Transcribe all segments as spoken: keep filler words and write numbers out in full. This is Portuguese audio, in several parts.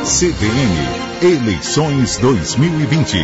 C B N, eleições dois mil e vinte.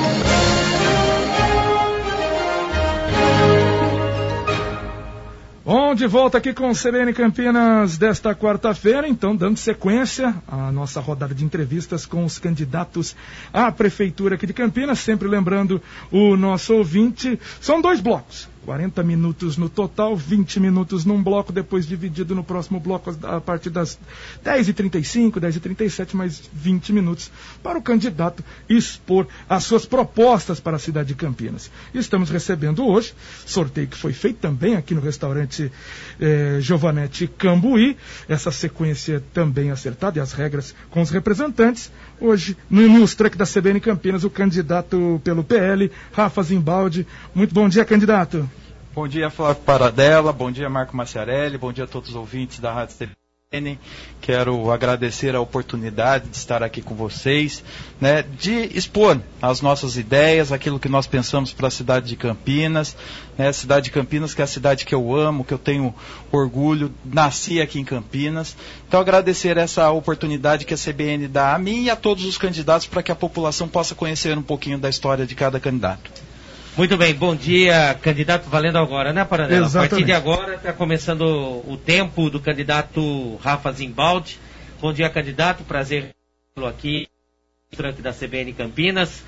Bom, de volta aqui com o C B N Campinas desta quarta-feira, então dando sequência à nossa rodada de entrevistas com os candidatos à Prefeitura aqui de Campinas, sempre lembrando o nosso ouvinte, são dois blocos, quarenta minutos no total, vinte minutos num bloco, depois dividido no próximo bloco a partir das dez e trinta e cinco, dez e trinta e sete, mais vinte minutos para o candidato expor as suas propostas para a cidade de Campinas. Estamos recebendo hoje, sorteio que foi feito também aqui no restaurante eh, Giovanetti Cambuí, essa sequência também acertada e as regras com os representantes. Hoje, no News Truck da C B N Campinas, o candidato pelo P L, Rafa Zimbaldi. Muito bom dia, candidato. Bom dia, Flávio Paradella, bom dia, Marco Maciarelli, bom dia a todos os ouvintes da Rádio C B N. Quero agradecer a oportunidade de estar aqui com vocês, né, de expor as nossas ideias, aquilo que nós pensamos para a cidade de Campinas, né, a cidade de Campinas, que é a cidade que eu amo, que eu tenho orgulho, nasci aqui em Campinas. Então, agradecer essa oportunidade que a C B N dá a mim e a todos os candidatos para que a população possa conhecer um pouquinho da história de cada candidato. Muito bem, bom dia, candidato, valendo agora, né, Paradella? Exatamente. A partir de agora está começando o tempo do candidato Rafa Zimbaldi. Bom dia, candidato, prazer tê-lo aqui da C B N Campinas.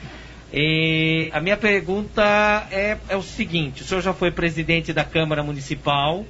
E a minha pergunta é, é o seguinte: o senhor já foi presidente da Câmara Municipal,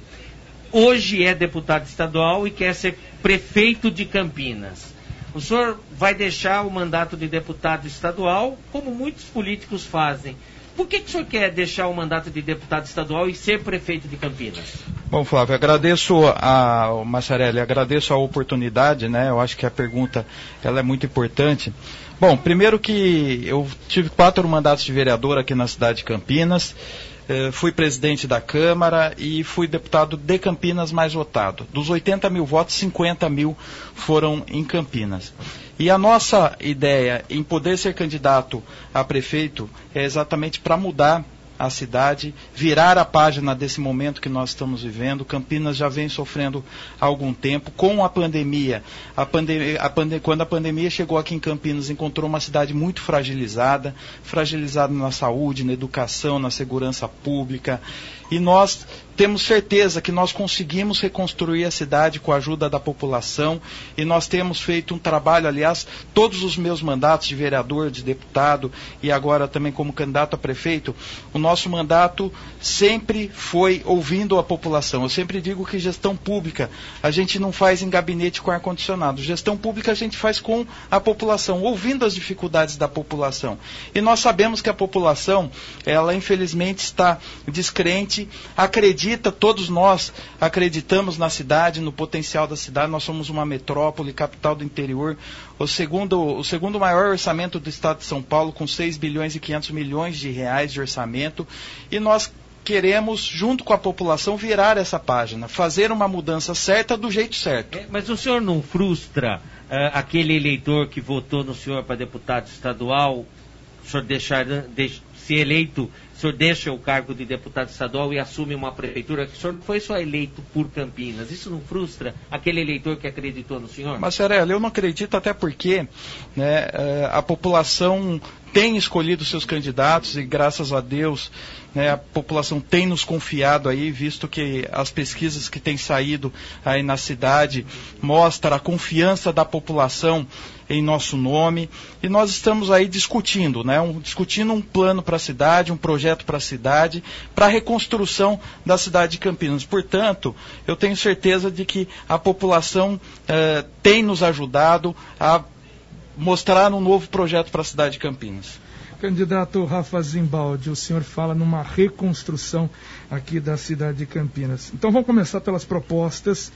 hoje é deputado estadual e quer ser prefeito de Campinas. O senhor vai deixar o mandato de deputado estadual, como muitos políticos fazem. Por que, que o senhor quer deixar o mandato de deputado estadual e ser prefeito de Campinas? Bom, Flávio, agradeço ao Maciarelli, agradeço a oportunidade, né? Eu acho que a pergunta ela é muito importante. Bom, primeiro que eu tive quatro mandatos de vereador aqui na cidade de Campinas, eh, fui presidente da Câmara e fui deputado de Campinas mais votado. Dos oitenta mil votos, cinquenta mil foram em Campinas. E a nossa ideia em poder ser candidato a prefeito é exatamente para mudar a cidade, virar a página desse momento que nós estamos vivendo. Campinas já vem sofrendo há algum tempo com a pandemia. A pandem- a pandem- quando a pandemia chegou aqui em Campinas, encontrou uma cidade muito fragilizada, fragilizada na saúde, na educação, na segurança pública. E nós temos certeza que nós conseguimos reconstruir a cidade com a ajuda da população e nós temos feito um trabalho, aliás, todos os meus mandatos de vereador, de deputado e agora também como candidato a prefeito, o nosso mandato sempre foi ouvindo a população. Eu sempre digo que gestão pública a gente não faz em gabinete com ar-condicionado. Gestão pública a gente faz com a população, ouvindo as dificuldades da população. E nós sabemos que a população, ela infelizmente está descrente, acredita, todos nós acreditamos na cidade, no potencial da cidade. Nós somos uma metrópole, capital do interior, o segundo, o segundo maior orçamento do estado de São Paulo, com seis bilhões e quinhentos milhões de reais de orçamento, e nós queremos, junto com a população, virar essa página, fazer uma mudança certa do jeito certo. É, mas o senhor não frustra uh, aquele eleitor que votou no senhor para deputado estadual, o senhor deixar, deix, se eleito, o senhor deixa o cargo de deputado estadual e assume uma prefeitura que o senhor foi só eleito por Campinas? Isso não frustra aquele eleitor que acreditou no senhor? Maciarelli, eu não acredito, até porque, né, a população tem escolhido seus candidatos e, graças a Deus, né, a população tem nos confiado aí, visto que as pesquisas que têm saído aí na cidade mostram a confiança da população em nosso nome, e nós estamos aí discutindo, né, um, discutindo um plano para a cidade, um projeto para a cidade, para a reconstrução da cidade de Campinas. Portanto, eu tenho certeza de que a população eh, tem nos ajudado a mostrar um novo projeto para a cidade de Campinas. Candidato Rafa Zimbaldi, o senhor fala numa reconstrução aqui da cidade de Campinas. Então vamos começar pelas propostas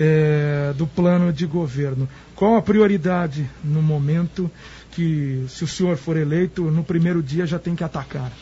é, do plano de governo. Qual a prioridade no momento que, se o senhor for eleito, no primeiro dia já tem que atacar?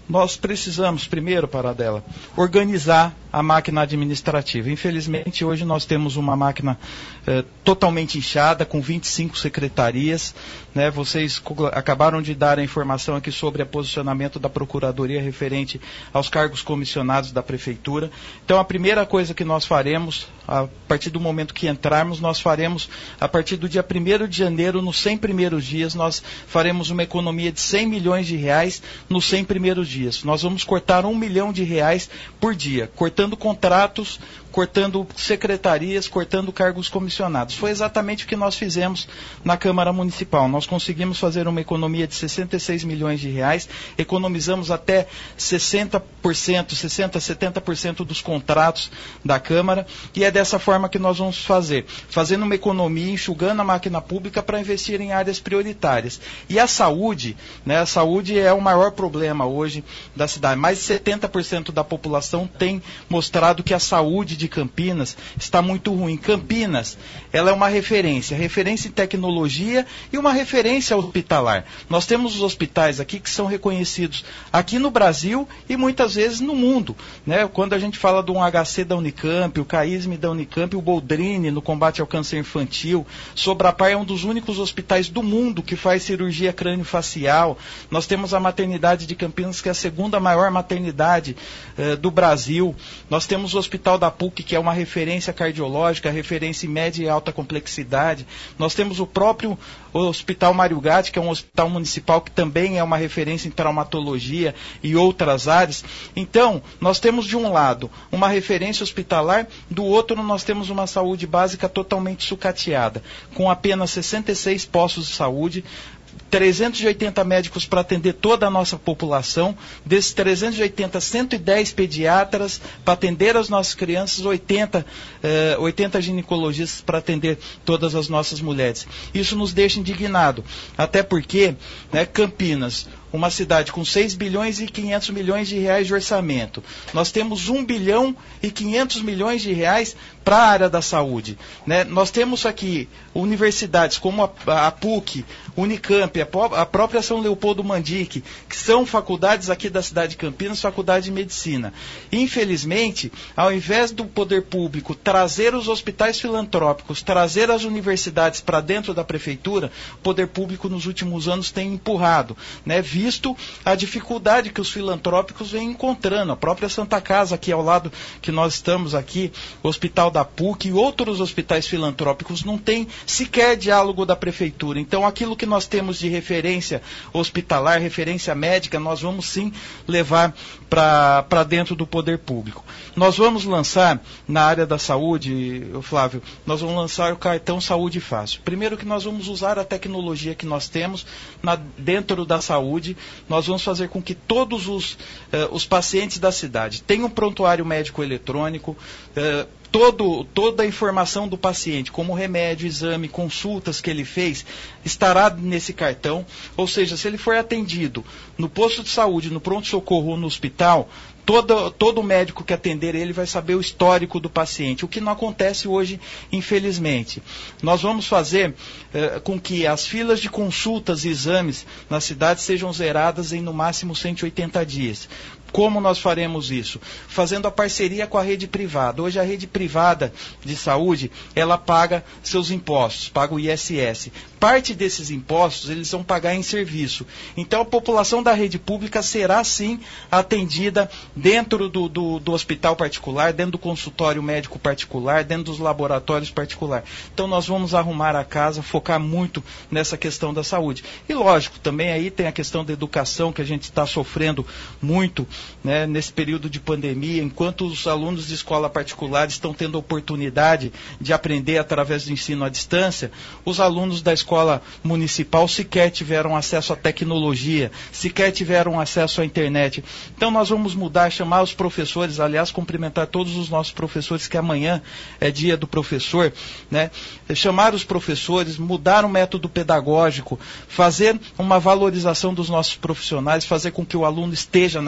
nós precisamos, primeiro, Paradela, organizar a máquina administrativa. Infelizmente, hoje nós temos uma máquina eh, totalmente inchada, com vinte e cinco secretarias, né? Vocês acabaram de dar a informação aqui sobre o posicionamento da Procuradoria referente aos cargos comissionados da Prefeitura. Então, a primeira coisa que nós faremos, a partir do momento que entrarmos, nós faremos, a partir do dia primeiro de janeiro, nos cem primeiros dias, nós faremos uma economia de cem milhões de reais nos cem primeiros dias. Nós vamos cortar um milhão de reais por dia, cortando contratos, cortando secretarias, cortando cargos comissionados. Foi exatamente o que nós fizemos na Câmara Municipal. Nós conseguimos fazer uma economia de sessenta e seis milhões de reais, economizamos até sessenta por cento, sessenta, setenta por cento dos contratos da Câmara, e é dessa forma que nós vamos fazer, fazendo uma economia, enxugando a máquina pública para investir em áreas prioritárias. E a saúde, né, a saúde é o maior problema hoje da cidade. Mais de setenta por cento da população tem mostrado que a saúde de Campinas está muito ruim. Campinas, ela é uma referência, referência em tecnologia e uma referência hospitalar. Nós temos os hospitais aqui que são reconhecidos aqui no Brasil e muitas vezes no mundo, né? Quando a gente fala do H C da Unicamp, o CAISM da Unicamp, o Boldrini no combate ao câncer infantil, Sobrapar é um dos únicos hospitais do mundo que faz cirurgia crânio-facial. Nós temos a maternidade de Campinas, que é a segunda maior maternidade eh, do Brasil. Nós temos o Hospital da P U C, que é uma referência cardiológica, referência em média e alta complexidade. Nós temos o próprio Hospital Mário Gatti, que é um hospital municipal que também é uma referência em traumatologia e outras áreas. Então, nós temos de um lado uma referência hospitalar, do outro nós temos uma saúde básica totalmente sucateada, com apenas sessenta e seis postos de saúde, trezentos e oitenta médicos para atender toda a nossa população, desses trezentos e oitenta, cento e dez pediatras para atender as nossas crianças, oitenta, eh, oitenta ginecologistas para atender todas as nossas mulheres. Isso nos deixa indignado, até porque, né, Campinas, uma cidade com seis bilhões e quinhentos milhões de reais de orçamento. Nós temos um bilhão e quinhentos milhões de reais para a área da saúde, né? Nós temos aqui universidades como a, a P U C, Unicamp, a, a própria São Leopoldo Mandique, que são faculdades aqui da cidade de Campinas, faculdade de medicina. Infelizmente, ao invés do poder público trazer os hospitais filantrópicos, trazer as universidades para dentro da prefeitura, o poder público nos últimos anos tem empurrado, né? Visto a dificuldade que os filantrópicos vêm encontrando. A própria Santa Casa, aqui ao lado que nós estamos aqui, o Hospital da P U C e outros hospitais filantrópicos não tem sequer diálogo da prefeitura. Então, aquilo que nós temos de referência hospitalar, referência médica, nós vamos sim levar para dentro do poder público. Nós vamos lançar, na área da saúde, Flávio, nós vamos lançar o cartão Saúde Fácil. Primeiro que nós vamos usar a tecnologia que nós temos na, dentro da saúde, nós vamos fazer com que todos os, eh, os pacientes da cidade tenham um prontuário médico eletrônico, eh, Todo, toda a informação do paciente, como remédio, exame, consultas que ele fez, estará nesse cartão. Ou seja, se ele for atendido no posto de saúde, no pronto-socorro ou no hospital, todo, todo médico que atender ele vai saber o histórico do paciente, o que não acontece hoje, infelizmente. Nós vamos fazer eh, com que as filas de consultas e exames na cidade sejam zeradas em no máximo cento e oitenta dias. Como nós faremos isso? Fazendo a parceria com a rede privada. Hoje a rede privada de saúde, ela paga seus impostos, paga o I S S. Parte desses impostos eles vão pagar em serviço. Então a população da rede pública será sim atendida dentro do, do, do hospital particular, dentro do consultório médico particular, dentro dos laboratórios particulares. Então nós vamos arrumar a casa, focar muito nessa questão da saúde. E lógico, também aí tem a questão da educação, que a gente está sofrendo muito, né, nesse período de pandemia, enquanto os alunos de escola particular estão tendo a oportunidade de aprender através do ensino à distância, os alunos da escola municipal sequer tiveram acesso à tecnologia, sequer tiveram acesso à internet. Então nós vamos mudar, chamar os professores, aliás, cumprimentar todos os nossos professores, que amanhã é dia do professor, né, chamar os professores, mudar o método pedagógico, fazer uma valorização dos nossos profissionais, fazer com que o aluno esteja na escola.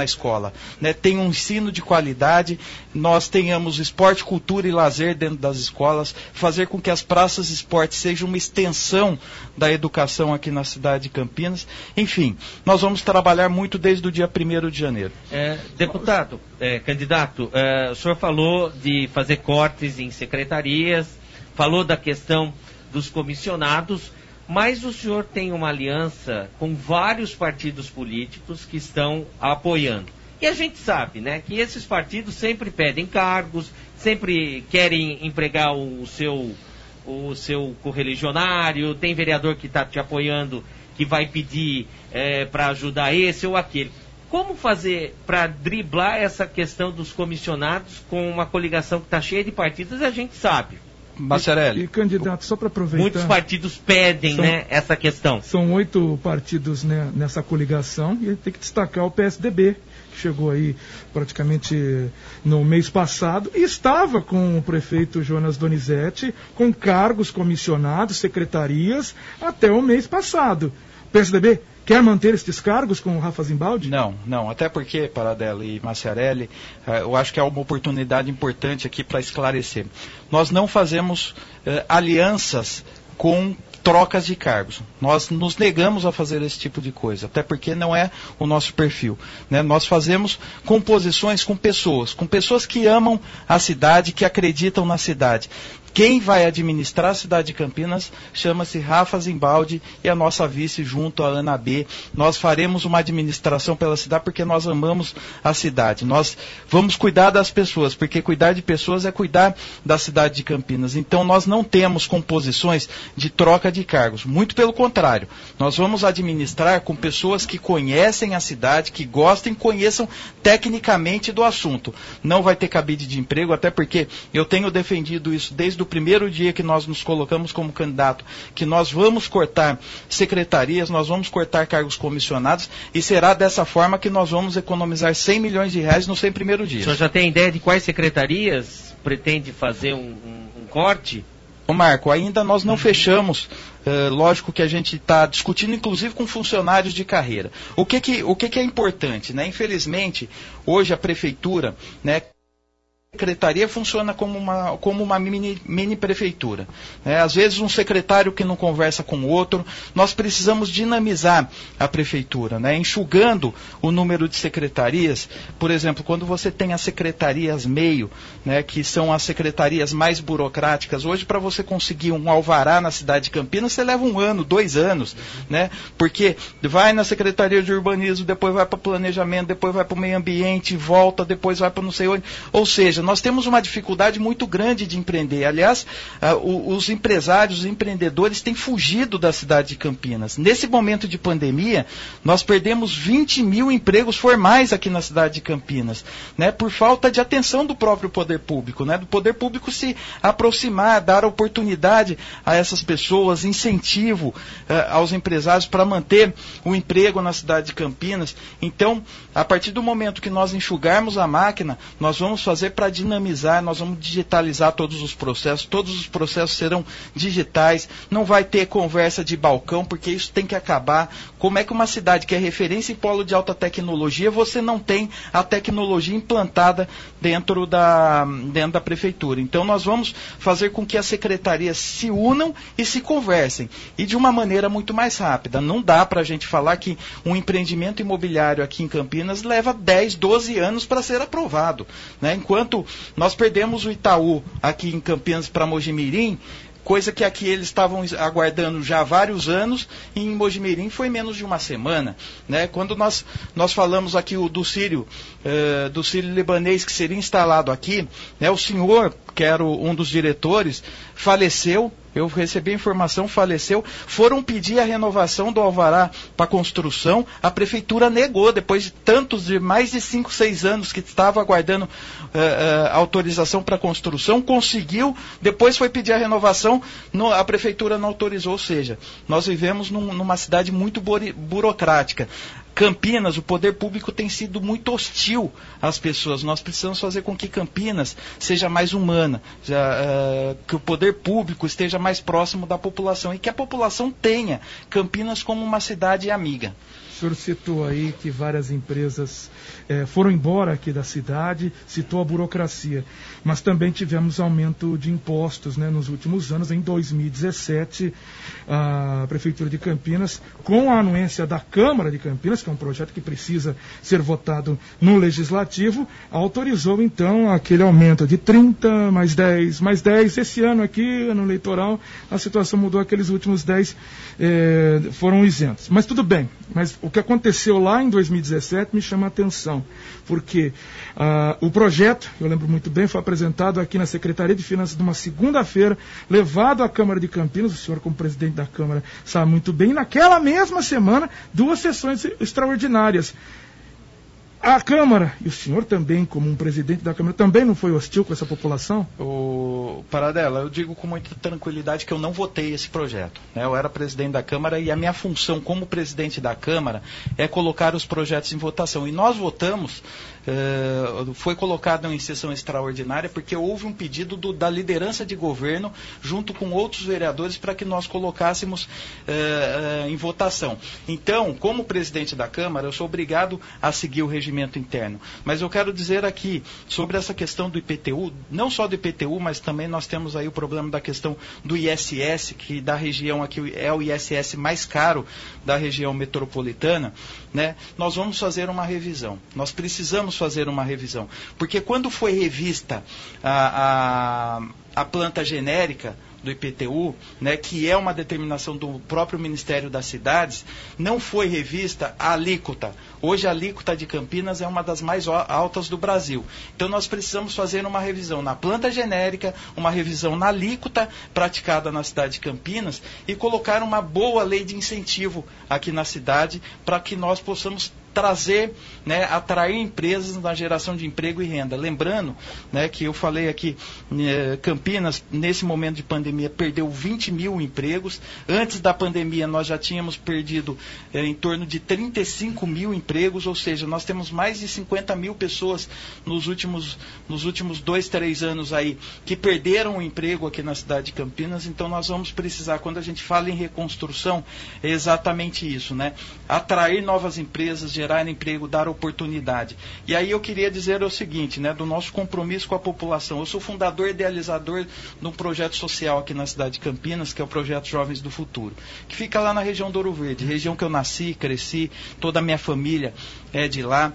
escola, né, tenha um ensino de qualidade, nós tenhamos esporte, cultura e lazer dentro das escolas, fazer com que as praças de esporte sejam uma extensão da educação aqui na cidade de Campinas. Enfim, nós vamos trabalhar muito desde o dia primeiro de janeiro. É, deputado, é, candidato, é, o senhor falou de fazer cortes em secretarias, falou da questão dos comissionados, mas o senhor tem uma aliança com vários partidos políticos que estão apoiando. E a gente sabe, né, que esses partidos sempre pedem cargos, sempre querem empregar o seu, o seu correligionário, tem vereador que está te apoiando, que vai pedir é, para ajudar esse ou aquele. Como fazer para driblar essa questão dos comissionados com uma coligação que está cheia de partidos, a gente sabe. Massarelli. E, candidato, só para aproveitar... Muitos partidos pedem, são, né, essa questão. São oito partidos, né, nessa coligação, e tem que destacar o P S D B, que chegou aí praticamente no mês passado, e estava com o prefeito Jonas Donizete, com cargos comissionados, secretarias, até o mês passado. O P S D B quer manter estes cargos com o Rafa Zimbaldi? Não, não, até porque, Paradela e Massarelli, eu acho que é uma oportunidade importante aqui para esclarecer. Nós não fazemos eh, alianças com trocas de cargos. Nós nos negamos a fazer esse tipo de coisa, até porque não é o nosso perfil, né? Nós fazemos composições com pessoas, com pessoas que amam a cidade, que acreditam na cidade. Quem vai administrar a cidade de Campinas chama-se Rafa Zimbaldi e a nossa vice junto à Ana B. Nós faremos uma administração pela cidade porque nós amamos a cidade. Nós vamos cuidar das pessoas, porque cuidar de pessoas é cuidar da cidade de Campinas. Então nós não temos composições de troca de cargos. Muito pelo contrário. Nós vamos administrar com pessoas que conhecem a cidade, que gostem, conheçam tecnicamente do assunto. Não vai ter cabide de emprego, até porque eu tenho defendido isso desde do primeiro dia que nós nos colocamos como candidato, que nós vamos cortar secretarias, nós vamos cortar cargos comissionados, e será dessa forma que nós vamos economizar cem milhões de reais no cem primeiro dia. O senhor já tem ideia de quais secretarias pretende fazer um, um, um corte? Ô Marco, ainda nós não fechamos, uh, lógico que a gente está discutindo inclusive com funcionários de carreira. O que que, o que que é importante, né? Infelizmente, hoje a prefeitura, né, a secretaria funciona como uma, como uma mini, mini prefeitura. É, às vezes um secretário que não conversa com o outro. Nós precisamos dinamizar a prefeitura, né, enxugando o número de secretarias. Por exemplo, quando você tem as secretarias meio, né, que são as secretarias mais burocráticas, hoje para você conseguir um alvará na cidade de Campinas, você leva um ano, dois anos, né, porque vai na Secretaria de Urbanismo, depois vai para planejamento, depois vai para o meio ambiente, volta, depois vai para não sei onde. Ou seja, nós temos uma dificuldade muito grande de empreender. Aliás, uh, o, os empresários, os empreendedores têm fugido da cidade de Campinas. Nesse momento de pandemia, nós perdemos vinte mil empregos formais aqui na cidade de Campinas, né, por falta de atenção do próprio poder público, né, do poder público se aproximar, dar oportunidade a essas pessoas, incentivo uh, aos empresários para manter o emprego na cidade de Campinas. Então, a partir do momento que nós enxugarmos a máquina, nós vamos fazer para dinamizar, nós vamos digitalizar todos os processos, todos os processos serão digitais, não vai ter conversa de balcão, porque isso tem que acabar. Como é que uma cidade que é referência em polo de alta tecnologia, você não tem a tecnologia implantada dentro da, dentro da prefeitura? Então nós vamos fazer com que as secretarias se unam e se conversem, e de uma maneira muito mais rápida. Não dá para a gente falar que um empreendimento imobiliário aqui em Campinas leva dez, doze anos para ser aprovado, né? Enquanto nós perdemos o Itaú aqui em Campinas para Mojimirim, coisa que aqui eles estavam aguardando já há vários anos, e em Mojimirim foi menos de uma semana, né? Quando nós, nós falamos aqui o, do Sírio, uh, do Sírio libanês que seria instalado aqui, né, o senhor, que era o, um dos diretores, faleceu. Eu recebi a informação, faleceu. Foram pedir a renovação do alvará para construção. A prefeitura negou, depois de tantos, de mais de cinco, seis anos que estava aguardando uh, uh, autorização para construção. Conseguiu, depois foi pedir a renovação, no, a prefeitura não autorizou. Ou seja, nós vivemos num, numa cidade muito buri, burocrática. Campinas, o poder público tem sido muito hostil às pessoas. Nós precisamos fazer com que Campinas seja mais humana, já, uh, que o poder público esteja mais próximo da população e que a população tenha Campinas como uma cidade amiga. O senhor citou aí que várias empresas eh, foram embora aqui da cidade, citou a burocracia, mas também tivemos aumento de impostos, né, nos últimos anos. Em dois mil e dezessete, a Prefeitura de Campinas, com a anuência da Câmara de Campinas, que é um projeto que precisa ser votado no Legislativo, autorizou então aquele aumento de trinta, mais dez, mais dez. Esse ano aqui, ano eleitoral, a situação mudou, aqueles últimos dez eh, foram isentos. Mas tudo bem, mas o que aconteceu lá em dois mil e dezessete me chama a atenção, porque ah, o projeto, eu lembro muito bem, foi apresentado aqui na Secretaria de Finanças numa segunda-feira, levado à Câmara de Campinas, o senhor como presidente da Câmara sabe muito bem, e naquela mesma semana, duas sessões extraordinárias. A Câmara, e o senhor também, como um presidente da Câmara, também não foi hostil com essa população? O Paradela, eu digo com muita tranquilidade que eu não votei esse projeto, né? Eu era presidente da Câmara e a minha função como presidente da Câmara é colocar os projetos em votação. E nós votamos, uh, foi colocado em sessão extraordinária porque houve um pedido do, da liderança de governo junto com outros vereadores para que nós colocássemos uh, uh, em votação. Então, como presidente da Câmara, eu sou obrigado a seguir o regimento interno. Mas eu quero dizer aqui sobre essa questão do I P T U, não só do I P T U, mas também nós temos aí o problema da questão do I S S, que da região aqui é o I S S mais caro da região metropolitana, né? Nós vamos fazer uma revisão. Nós precisamos fazer uma revisão. Porque quando foi revista a, a, a planta genérica do I P T U, né, que é uma determinação do próprio Ministério das Cidades, não foi revista a alíquota. Hoje a alíquota de Campinas é uma das mais altas do Brasil. Então nós precisamos fazer uma revisão na planta genérica, uma revisão na alíquota praticada na cidade de Campinas e colocar uma boa lei de incentivo aqui na cidade para que nós possamos trazer, né, atrair empresas na geração de emprego e renda. Lembrando, né, que eu falei aqui, eh, Campinas, nesse momento de pandemia, perdeu vinte mil empregos. Antes da pandemia, nós já tínhamos perdido eh, em torno de trinta e cinco mil empregos, ou seja, nós temos mais de cinquenta mil pessoas nos últimos, nos últimos dois, três anos aí, que perderam o emprego aqui na cidade de Campinas. Então nós vamos precisar, quando a gente fala em reconstrução, é exatamente isso, né? Atrair novas empresas, gerar emprego, dar oportunidade. E aí eu queria dizer o seguinte, né, do nosso compromisso com a população. Eu sou fundador e idealizador de um projeto social aqui na cidade de Campinas, que é o Projeto Jovens do Futuro, que fica lá na região do Ouro Verde, região que eu nasci, cresci, toda a minha família é de lá.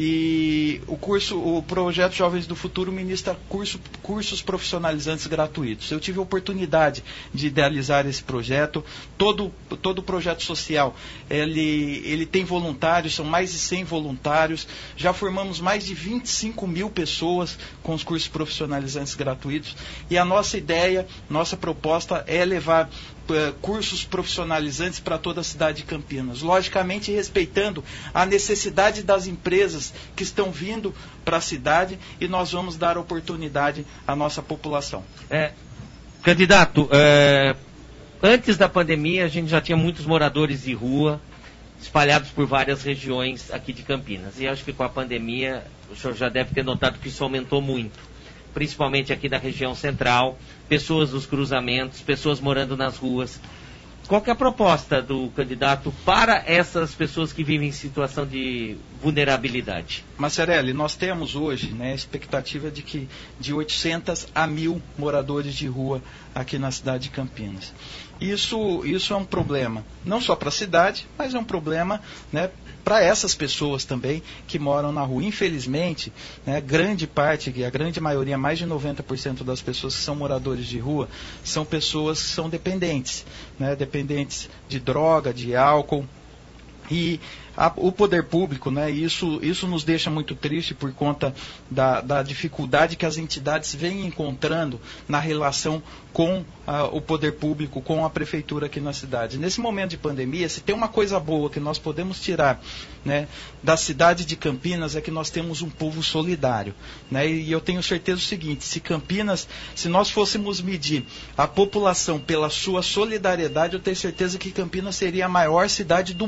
E o curso, o Projeto Jovens do Futuro ministra curso, cursos profissionalizantes gratuitos. Eu tive a oportunidade de idealizar esse projeto. Todo, todo projeto social, ele, ele tem voluntários, são mais de cem voluntários. Já formamos mais de vinte e cinco mil pessoas com os cursos profissionalizantes gratuitos. E a nossa ideia, nossa proposta é levar cursos profissionalizantes para toda a cidade de Campinas, logicamente respeitando a necessidade das empresas que estão vindo para a cidade, e nós vamos dar oportunidade à nossa população. É, candidato, é, antes da pandemia a gente já tinha muitos moradores de rua espalhados por várias regiões aqui de Campinas, e acho que com a pandemia o senhor já deve ter notado que isso aumentou muito, principalmente aqui da região central, pessoas dos cruzamentos, pessoas morando nas ruas. Qual que é a proposta do candidato para essas pessoas que vivem em situação de vulnerabilidade? Macerelli, nós temos hoje, né, a expectativa de que de oitocentos a mil moradores de rua aqui na cidade de Campinas. Isso, isso é um problema, não só para a cidade, mas é um problema, né, para essas pessoas também que moram na rua. Infelizmente, né, grande parte, a grande maioria, mais de noventa por cento das pessoas que são moradores de rua, são pessoas que são dependentes, né, dependentes de droga, de álcool. E a, o poder público, né, isso, isso nos deixa muito triste por conta da, da dificuldade que as entidades vêm encontrando na relação com a, o poder público, com a prefeitura aqui na cidade. Nesse momento de pandemia, se tem uma coisa boa que nós podemos tirar, né, da cidade de Campinas, é que nós temos um povo solidário, né, e eu tenho certeza o seguinte, se Campinas, se nós fôssemos medir a população pela sua solidariedade, eu tenho certeza que Campinas seria a maior cidade do mundo,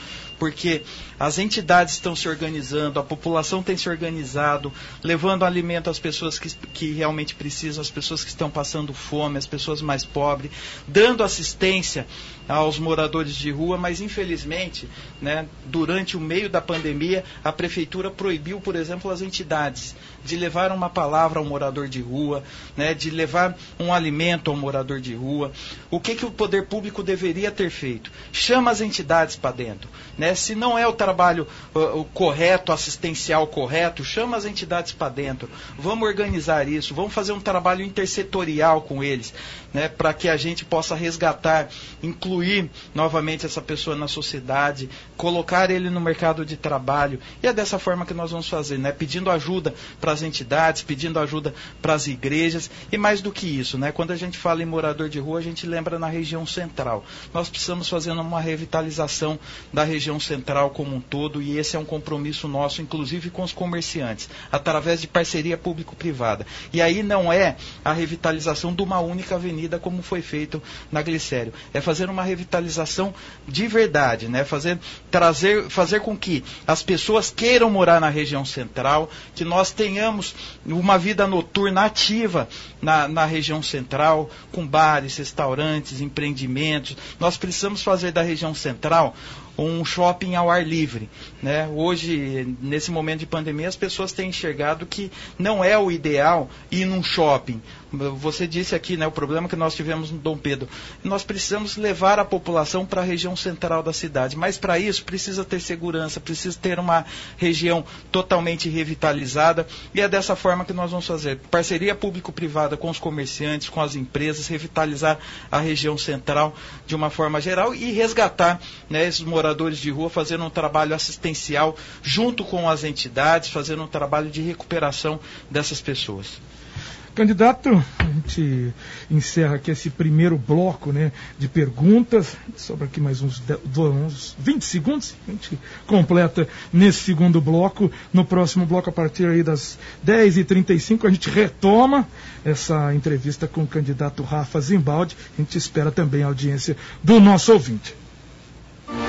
porque as entidades estão se organizando, a população tem se organizado, levando alimento às pessoas que, que realmente precisam, às pessoas que estão passando fome, às pessoas mais pobres, dando assistência aos moradores de rua, mas infelizmente, né, durante o meio da pandemia, a prefeitura proibiu, por exemplo, as entidades de levar uma palavra ao morador de rua, né, de levar um alimento ao morador de rua. O que, que o poder público deveria ter feito? Chama as entidades para dentro. Né? Se não é o trabalho uh, o correto, assistencial correto, chama as entidades para dentro. Vamos organizar isso, vamos fazer um trabalho intersetorial com eles, né, para que a gente possa resgatar, incluir novamente essa pessoa na sociedade, colocar ele no mercado de trabalho. E é dessa forma que nós vamos fazer, né, pedindo ajuda para as entidades, pedindo ajuda para as igrejas, e mais do que isso, né, quando a gente fala em morador de rua, a gente lembra na região central. Nós precisamos fazer uma revitalização da região central como um todo, e esse é um compromisso nosso, inclusive com os comerciantes, através de parceria público-privada. E aí não é a revitalização de uma única avenida, como foi feito na Glicério. É fazer uma revitalização de verdade, né? Fazer, trazer, fazer com que as pessoas queiram morar na região central, que nós tenhamos uma vida noturna ativa na, na região central, com bares, restaurantes, empreendimentos. Nós precisamos fazer da região central um shopping ao ar livre, né? Hoje, nesse momento de pandemia, as pessoas têm enxergado que não é o ideal ir num shopping. Você disse aqui, né, o problema que nós tivemos no Dom Pedro. Nós precisamos levar a população para a região central da cidade, mas para isso precisa ter segurança, precisa ter uma região totalmente revitalizada, e é dessa forma que nós vamos fazer. Parceria público-privada com os comerciantes, com as empresas, revitalizar a região central de uma forma geral e resgatar, né, esses moradores de rua, fazendo um trabalho assistencial junto com as entidades, fazendo um trabalho de recuperação dessas pessoas. Candidato, a gente encerra aqui esse primeiro bloco, né, de perguntas. Sobra aqui mais uns, uns vinte segundos. A gente completa nesse segundo bloco. No próximo bloco, a partir aí das dez e trinta e cinco, a gente retoma essa entrevista com o candidato Rafa Zimbaldi. A gente espera também a audiência do nosso ouvinte.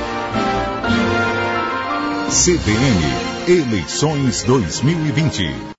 C B N, eleições dois mil e vinte.